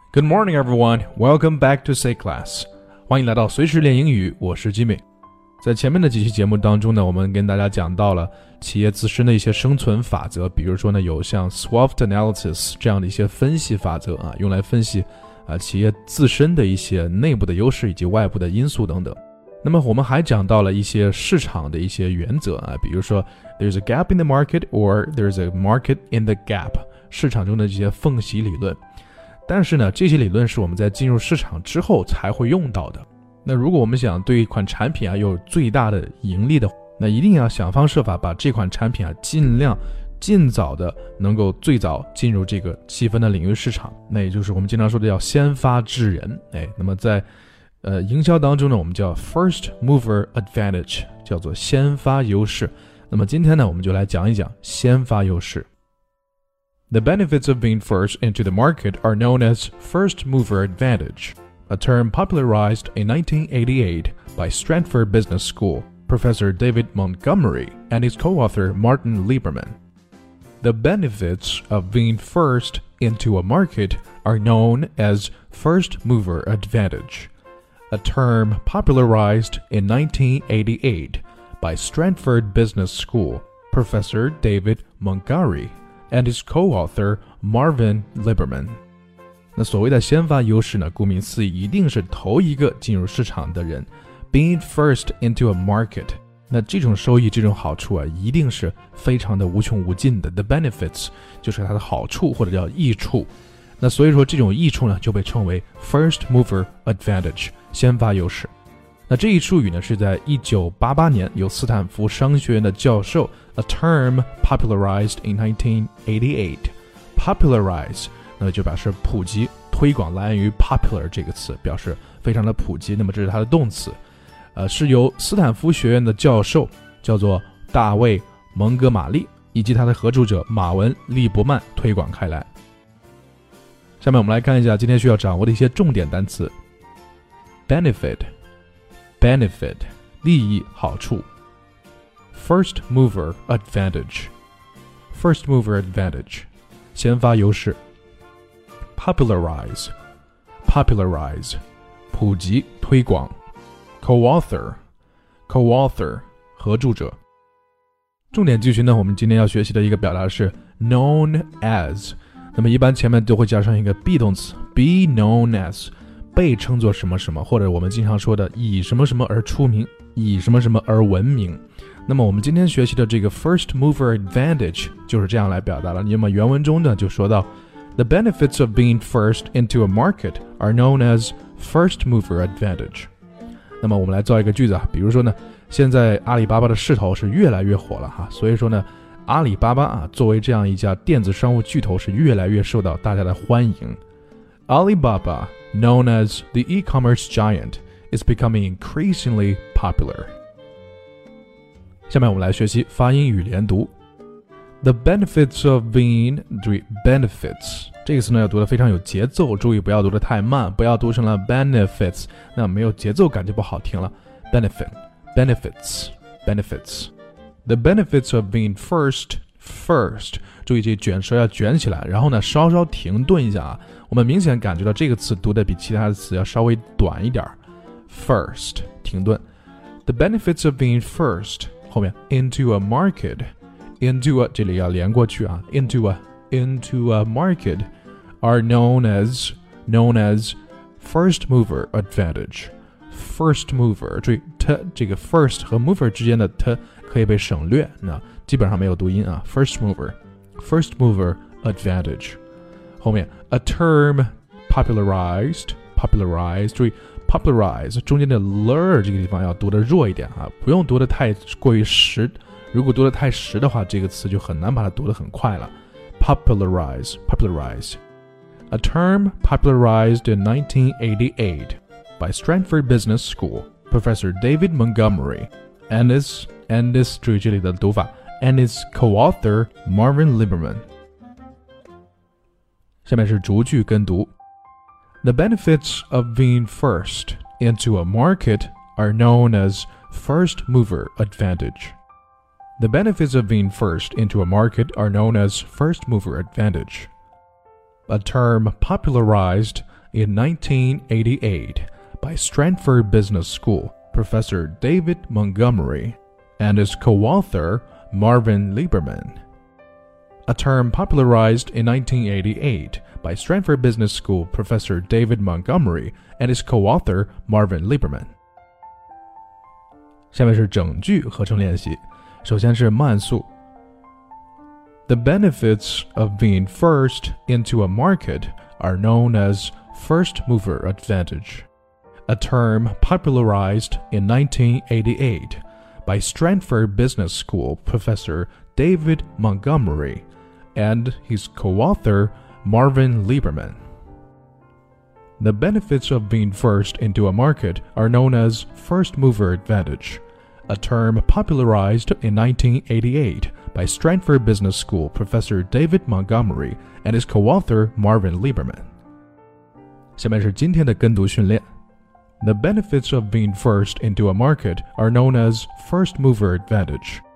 Good morning, everyone. Welcome back to Say Class. 欢迎来到随时练英语，我是Jimmy。在前面的几期节目当中呢，我们跟大家讲到了企业自身的一些生存法则，比如说呢，有像 SWOT analysis 这样的一些分析法则啊，用来分析企业自身的一些内部的优势以及外部的因素等等。那么我们还讲到了一些市场的一些原则啊，比如说 There's a gap in the market or there's a market in the gap， 市场中的这些缝隙理论。但是呢，这些理论是我们在进入市场之后才会用到的。那如果我们想对一款产品有最大的盈利的，那一定要想方设法把这款产品尽早的能够最早进入这个细分的领域市场，那也就是我们经常说的要先发制人。那么在营销当中呢，我们叫 first mover advantage， 叫做先发优势。那么今天呢，我们就来讲一讲先发优势。The benefits of being first into the market are known as first mover advantage, a term popularized in 1988 by Stanford Business School Professor David Montgomery and his co-author Martin Lieberman. The benefits of being first into a market are known as first mover advantage, a term popularized in 1988 by Stanford Business School Professor David Montgomery and his co-author Marvin Lieberman. 那所谓的先发优势呢，顾名思义，一定是头一个进入市场的人。Being first into a market， 那这种收益、这种好处一定是非常的无穷无尽的。The benefits 就是它的好处或者叫益处。那所以说这种益处呢，就被称为 first mover advantage， 先发优势。那这一术语呢，是在1988年由斯坦福商学院的教授 a term popularized in 1988。 popularize 那就表示普及、推广，来源于 popular 这个词，表示非常的普及。那么这是它的动词，是由斯坦福学院的教授叫做大卫·蒙哥马利以及他的合著者马文·利伯曼推广开来。下面我们来看一下今天需要掌握的一些重点单词。 benefit 利益、好处。 first mover advantage 先发优势。 popularize 普及、推广。 co-author 合著者。重点句型呢，我们今天要学习的一个表达是 known as， 那么一般前面都会加上一个 be 动词 be known as， 被称作什么什么，或者我们经常说的以什么什么而出名，以什么什么而闻名。那么我们今天学习的这个 first mover advantage 就是这样来表达了。那么原文中呢就说到 The benefits of being first into a market are known as first mover advantage。 那么我们来造一个句子比如说呢，现在阿里巴巴的势头是越来越火了所以说呢，阿里巴巴作为这样一家电子商务巨头是越来越受到大家的欢迎。 Alibaba, known as the e-commerce giant, is becoming increasingly popular。 下面我们来学习发音与连读。 The benefits of being benefits 这个词呢要读得非常有节奏，注意不要读得太慢，不要读成了 benefits， 那没有节奏感就不好听了。 benefits The benefits of being first， 注意这卷舌要卷起来，然后呢稍稍停顿一下我们明显感觉到这个词读得比其他的词要稍微短一点。 first 停顿。 The benefits of being first 后面 into a market， into a 这里要连过去into a market are known as first mover advantage。 first mover 注意 t 这个 first 和 mover 之間的 t 可以被省略，那基本上没有读音first mover advantage。 后面 a term popularized 注意 popularize 中间的 ler 这个地方要读得弱一点不用读得太过于实，如果读得太实的话，这个词就很难把它读得很快了。popularize A term popularized in 1988 by Stanford Business School Professor David Montgomery and his 注意这里的读法 and his co-author Marvin Lieberman。 下面是逐句跟读。 The benefits of being first into a market are known as first mover advantage. The benefits of being first into a market are known as first mover advantage, a term popularized in 1988 by Stanford Business School Professor David Montgomery and his co-author Marvin Lieberman. A term popularized in 1988 by Stanford Business School Professor David Montgomery and his co-author Marvin Lieberman. 下面是整句合成练习，首先是慢速。The benefits of being first into a market are known as first mover advantage, a term popularized in 1988 by Stanford Business School Professor David Montgomery and his co-author Marvin Lieberman. The benefits of being first into a market are known as first mover advantage, a term popularized in 1988 by Stanford Business School Professor David Montgomery and his co-author Marvin Lieberman. 下面是今天的跟读训练。The benefits of being first into a market are known as first mover advantage,